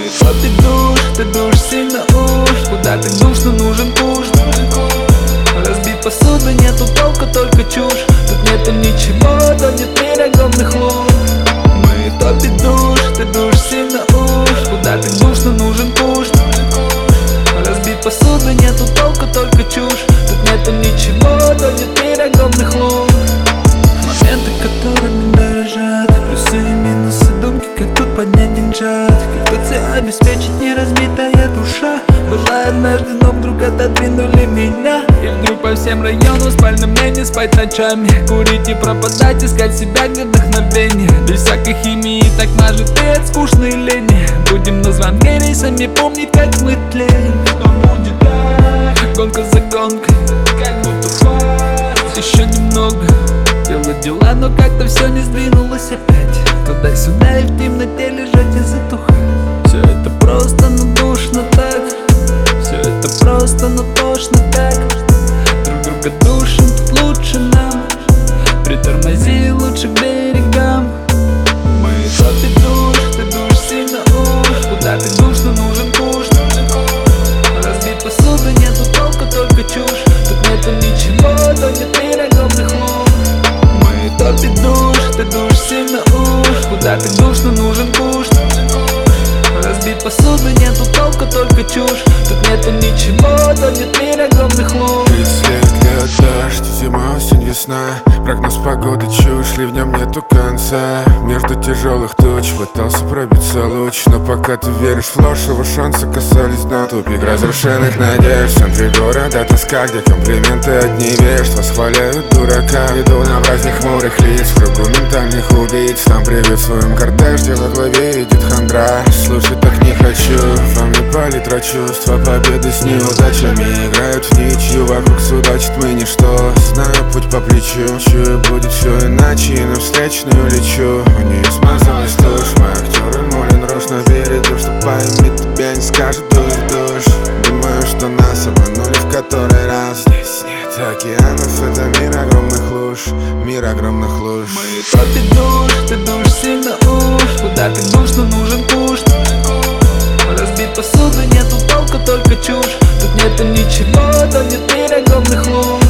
Мы топит душ, ты душ сильно уж. Куда так душно, нужен пуш. Разбить посуду, нету толка, только чушь. Тут нету ничего, да нет мира огромных луж. Мы топит душ, ты душ сильно уж. Куда так душно, нужен пуш. Разбить посуду, нету толка, только чушь. Тут нету ничего, да нет мира огромных луж. Моменты, которыми дорожат, плюсы и минусы, думки, как тут поднять деньжат. Как тут все обеспечить, не разбитая душа. Была однажды, но вдруг отодвинули меня. И вдруг по всем районам спальным мне не спать ночами. Курить и пропадать, искать себя где вдохновение. Без всякой химии, так мажет и от скучной лени. Будем на звонке рейсами помнить, как мы тлеем. Что будет так, гонка за гонкой, как будто хватит еще немного. Делать дела, но как-то все не сдвинулось опять. Туда-сюда и в темноте лежать и затухать. Все это просто, но душно так. Все это просто, но тошно так. Друг друга душим, тут лучше нам. Притормози лучше к берегам. Мы топит душ, ты душ сильно уж. Куда ты душно, нужен пуш. Разбить посуду, нету толка, только чушь. Тут нету ничего, да нет мира огромных луж. Мы топит душ, ты душ сильно уж. Куда ты душно, нужен пуш. Разбить посуду, нету толка, только чушь. Тут нету ничего, да нет мира огромных луж. 30 лет, дождь, зима, осень, весна. Прогноз погоды чушь, ливням нету конца. Между тяжелых туч пытался пробиться луч. Но пока ты веришь в ложь, его шансы касались дна. Тупик разрушенных надежд, в центре города тоска, где комплименты одни вежд. Восхваляют дурака, иду на праздник хмурых лиц. В кругу ментальных убийц, там приветствуем кортеж, где во главе идет хандра. Слушать так не хочу, во мне палитра чувств, а победы с неудачами играют в ничью. Вокруг судачит мы ничто, знаю путь по плечу. Чую, будет все иначе, и на встречную лечу. У нее смазалась тушь, мы актеры молен рожь. Но верит, что поймет тебя, не скажет дуешь душ. Думаю, что нас обманули в который раз. Здесь нет океанов, это мир огромных луж. Мир огромных луж. Мы топит душ, ты душ сильно уж. Куда ты душно, нужен пуш. Разбить посуду, нету толка, только чушь. Тут нету ничего, да нет мира огромных луж.